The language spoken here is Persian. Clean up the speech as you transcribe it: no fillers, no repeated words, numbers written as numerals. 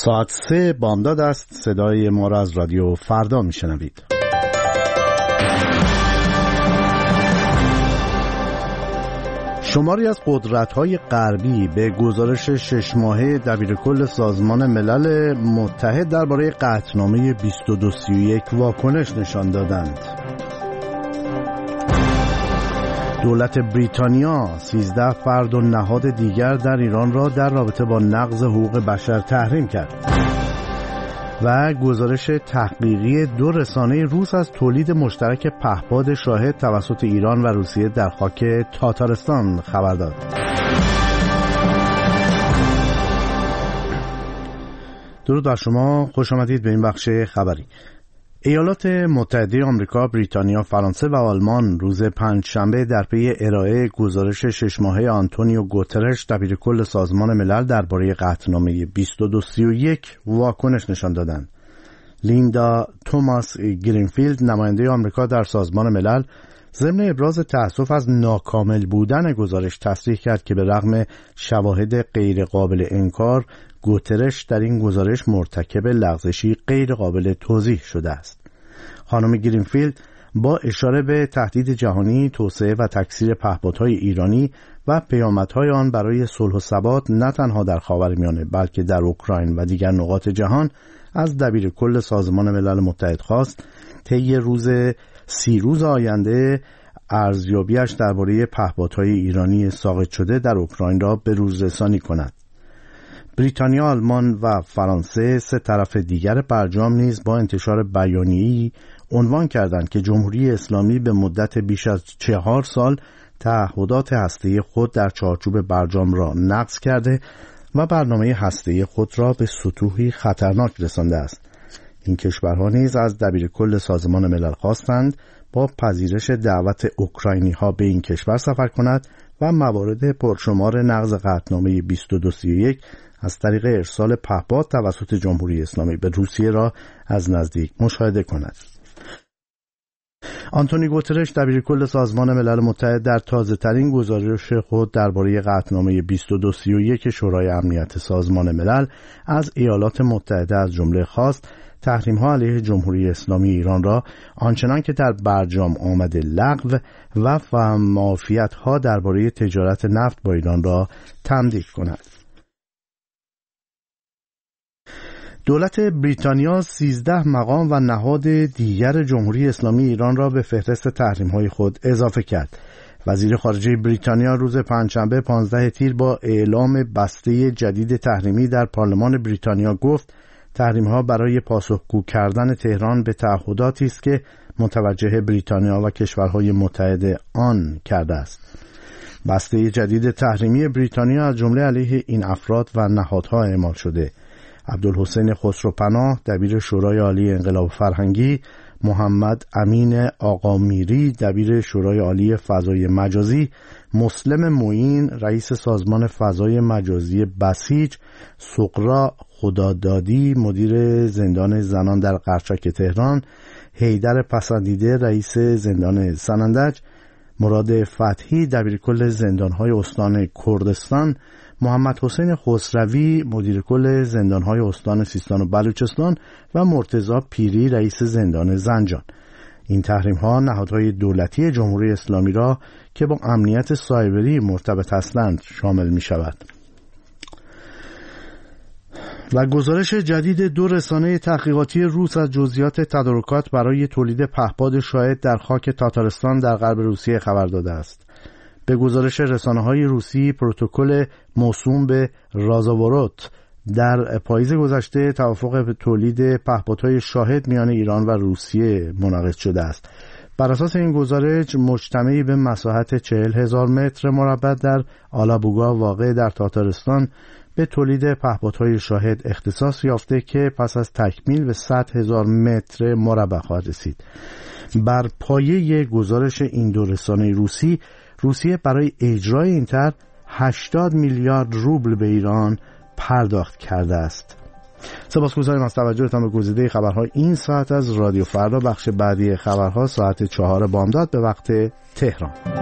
ساعت 3 بامداد است. صدای ما را از رادیو فردا میشنوید. شماری از قدرت‌های غربی به گزارش 6 ماهه دبیرکل سازمان ملل متحد درباره قطعنامه 2231 واکنش نشان دادند. دولت بریتانیا 13 فرد و نهاد دیگر در ایران را در رابطه با نقض حقوق بشر تحریم کرد. و گزارش تحقیقی 2 رسانه روس از تولید مشترک پهپاد شاهد توسط ایران و روسیه در خاک تاتارستان خبر داد. درود بر شما، خوش آمدید به این بخش خبری. ایالات متحده آمریکا، بریتانیا، فرانسه و آلمان روز پنجشنبه در پی ارائه گزارش 6 ماهه آنتونیو گوترش دبیرکل سازمان ملل درباره قطعنامه 2231 واکنش نشان دادند. لیندا توماس گرینفیلد، نماینده آمریکا در سازمان ملل، ضمن ابراز تأسف از ناکامل بودن گزارش تصریح کرد که به رغم شواهد غیر قابل انکار، گوترش در این گزارش مرتکب لغزشی غیر قابل توضیح شده است. خانم گرینفیلد با اشاره به تهدید جهانی، توسعه و تکثیر پهپادهای ایرانی و پیامدهای آن برای صلح و ثبات نه تنها در خاورمیانه بلکه در اوکراین و دیگر نقاط جهان از دبیرکل سازمان ملل متحد خواست طی 30 روز آینده ارزیابیش درباره پهپادهای ایرانی ساقط شده در اوکراین را به روز رسانی کند. بریتانیا، آلمان و فرانسه 3 طرف دیگر برجام نیز با انتشار بیانیه‌ای عنوان کردند که جمهوری اسلامی به مدت بیش از 4 سال تعهدات هسته‌ای خود در چارچوب برجام را نقض کرده و برنامه هسته‌ای خود را به سطوحی خطرناک رسانده است. این کشورها نیز از دبیرکل سازمان ملل خواستند با پذیرش دعوت اوکراینی‌ها به این کشور سفر کند و موارد پرشمار نقض قطعنامه 2231 از طریق ارسال پهپاد توسط جمهوری اسلامی به روسیه را از نزدیک مشاهده کند. آنتونیو گوترش دبیرکل سازمان ملل متحد در تازه‌ترین گزارش خود درباره قطعنامه 2231 شورای امنیت سازمان ملل از ایالات متحده از جمله خواست تحریم‌ها علیه جمهوری اسلامی ایران را آنچنان که در برجام آمده لغو و معافیت‌ها درباره تجارت نفت با ایران را تمدید کند. دولت بریتانیا 13 مقام و نهاد دیگر جمهوری اسلامی ایران را به فهرست تحریم‌های خود اضافه کرد. وزیر خارجه بریتانیا روز پنجشنبه 15 تیر با اعلام بسته جدید تحریمی در پارلمان بریتانیا گفت تحریم‌ها برای پاسخگو کردن تهران به تعهداتی است که متوجه بریتانیا و کشورهای متحد آن کرده است. بسته جدید تحریمی بریتانیا از جمله علیه این افراد و نهادها اعمال شده. عبدالحسین خسروپناه دبیر شورای عالی انقلاب فرهنگی، محمد امین آقامیری دبیر شورای عالی فضای مجازی، مسلم معین رئیس سازمان فضای مجازی بسیج، سغرا خدادادی مدیر زندان زنان در قرچک تهران، حیدر پسندیده رئیس زندان سنندج، مراد فتحی دبیرکل زندانهای استان کردستان، محمد حسین خسروی مدیر کل زندانهای استان سیستان و بلوچستان و مرتضی پیری رئیس زندان زنجان. این تحریم‌ها نهادهای دولتی جمهوری اسلامی را که با امنیت سایبری مرتبط هستند شامل می‌شود. و گزارش جدید 2 رسانه تحقیقاتی روس از جزئیات تدارکات برای تولید پهپاد شاهد در خاک تاتارستان در غرب روسیه خبر داده است. به گزارش رسانه‌های روسی، پروتکل موسوم به رازاوروت در پاییز گذشته توافق به تولید پهپادهای شاهد میان ایران و روسیه منعقد شده است. بر اساس این گزارش مجتمعی به مساحت 40,000 متر مربع در آلابوگا واقع در تاتارستان به تولید پهپادهای شاهد اختصاص یافته که پس از تکمیل به 100,000 متر مربع خواهد رسید. بر پایه گزارش این 2 رسانه روسیه برای اجرای این طرح 80 میلیارد روبل به ایران پرداخت کرده است. سپاسگزاریم از توجهتان به گزیده خبرهای این ساعت از رادیو فردا. بخش بعدی خبرها ساعت 4 بامداد به وقت تهران.